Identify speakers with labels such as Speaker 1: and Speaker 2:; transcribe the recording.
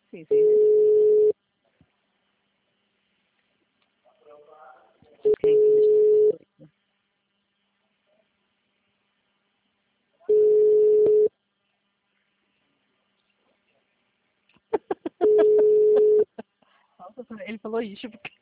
Speaker 1: Sim, sim. Quem é que ainda está? Nossa, ele falou isso porque